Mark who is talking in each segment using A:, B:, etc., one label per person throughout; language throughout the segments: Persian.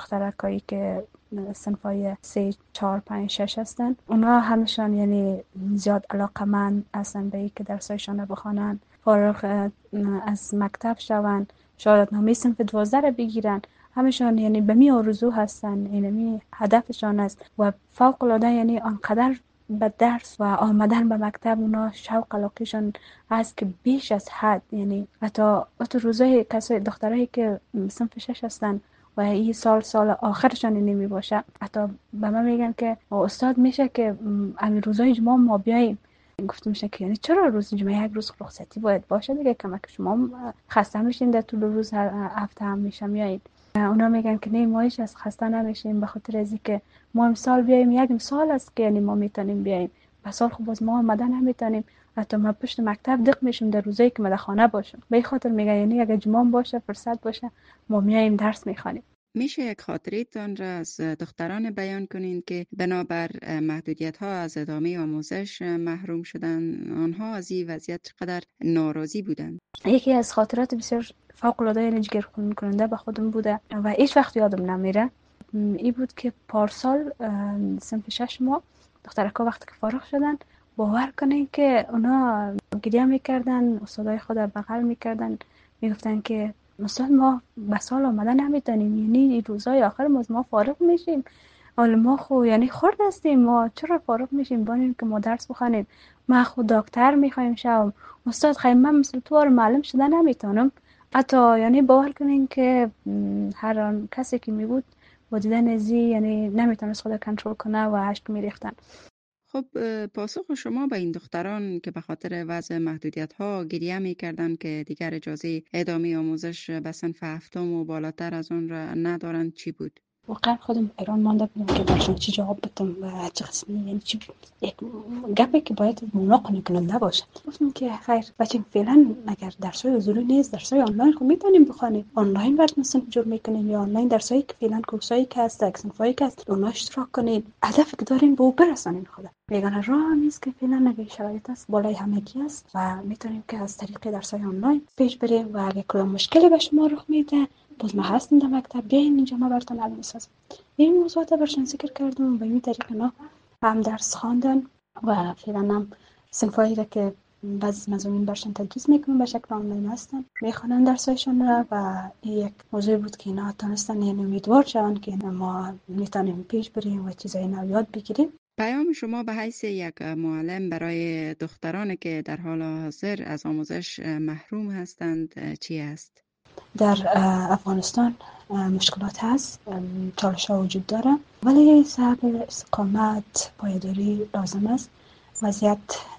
A: دخترکایی که صنفای 3 4 5 6 هستن، اونها همشان یعنی زیاد علاقمند هستن به اینکه درسایشان رو بخوانن، فارغ از مکتب شون، شهادتنامه صنف 12 رو بگیرن. همشان یعنی به می آرزو هستن، اینمی هدفشان است و فوق العاده یعنی آنقدر به درس و آمدن به مکتب اونا شوق علاقهشان هست که بیش از حد. یعنی حتی روزای کسای دخترایی که صنف 6 هستن و این سال آخرشان نمی باشه، حتی به من میگن که استاد میشه که همین روزای جمعه ما بیاییم. گفتم میشه که یعنی چرا روز جمعه یک روز رخصتی باید باشه دیگه، کمک شما خسته میشین در طول روز هفته هم میشه میایید. اونا میگن که نه، ما هیچ از خسته نمیشیم، به خاطر از اینکه ما امسال بیایم، یک سال است که یعنی ما میتونیم بیایم، بسال خب باز ما آمدن نمیتونیم، حتی ما پشت مکتب دق میشیم در روزایی که ما در خانه باشیم. به این خاطر میگن یعنی اگه جمعه باشه فرصت باشه ما میایم درس میخوانیم.
B: میشه یک خاطرتان را از دختران بیان کنین که بنابر محدودیت ها از ادامه آموزش محروم شدن؟ آنها از این وضعیت چقدر ناراضی بودند؟
A: یکی از خاطرات بسیار فوق العاده یعنی جگر کننده به خودم بوده و هیچ وقت یادم نمیره، این بود که پارسال صنف 6 ما دخترکا وقتی که فارغ شدن، باور کنین که اونا گریه میکردن، استادای خود رو بغل میکردن، میگفتن که استاد ما به سال آمدن نمیتونیم، یعنی این روزای آخر ما فارغ میشیم، حالا ما خو یعنی خرد هستیم، ما چرا فارغ میشیم بانیم که ما درس بخونیم، ما خود دکتر میخوایم شوم. استاد خیلی من مثل تو معلم شده نمیتونم. حتی یعنی باور کنین که هر آن کسی که می بود با دیدن ازی یعنی نمیتونست خود کنترل کنه و اشک میریختن.
B: خب پاسخ شما به این دختران که به خاطر وضع محدودیت ها گریه میکردند که دیگر اجازه ادامه آموزش به صنف هفتم و بالاتر از اون را ندارند چی بود؟
A: واقعا خودم حیران مانده بودم که برشون چی جواب بدم و چه قسمی، یعنی چی یک گپی که باید مونا قانع کننده باشه. گفتم که خیر بچه فعلا اگر درسای حضوری نیست، درسای آنلاین خب میتونیم بخوانیم، آنلاین براتون صنف جور میکنیم، یا آنلاین درسایی که فعلا کورسایی که هست صنفایی که هست اونها اشتراک کنین، هدفی که دارین به او برسانین. خدا یگانه راه نیست که فعلا اگه شرایط است بالای همگی است و میتونیم که از طریق درسای آنلاین پیش بریم و اگه کدام مشکلی به شما رخ میده باز ما هستیم در مکتب، بیاین اینجا ما براتون حل میسازم. این موضوعات برشون ذکر کردم و به این طریق اینا هم درس خواندن و فعلا هم صنفایی را که بعضی مضامین برشون تدریس میکنن به شکل آنلاین هستن میخوانن درسایشون را و این یک موضوع بود که اینا تونستن یعنی امیدوار شون که ما میتونیم پیش بریم و چیزای نو یاد بگیریم.
B: پیام شما به حیث یک معلم برای دختران که در حال حاضر از آموزش محروم هستند چی است؟
A: در افغانستان مشکلات هست، چالش ها وجود داره، ولی صبر، استقامت، پایداری لازم است. وضعیت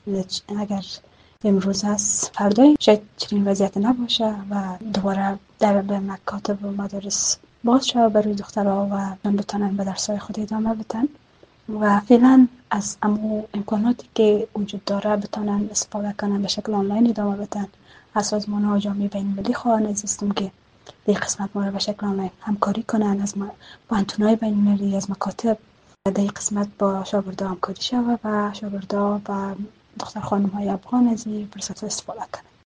A: اگر امروز هست فردای شاید چنین وضعیت نباشه و دوباره در به مکاتب و مدارس باز شود برای دخترها و بتونن به درسای خود ادامه بدن و فعلا از امو امکاناتی که وجود داره بتونن استفاده کنن، به شکل آنلاین ادامه بدن. از سازمان‌ها و جامعه بین‌المللی خواهان عزیزم که در قسمت ما رو به شکل آنلاین همکاری کنن، از پانتونای بین‌المللی، از مکاتب در قسمت با شاگردا همکاری شود و شاگردا و دختر خانم‌های افغان از این فرصت استفاده کنن.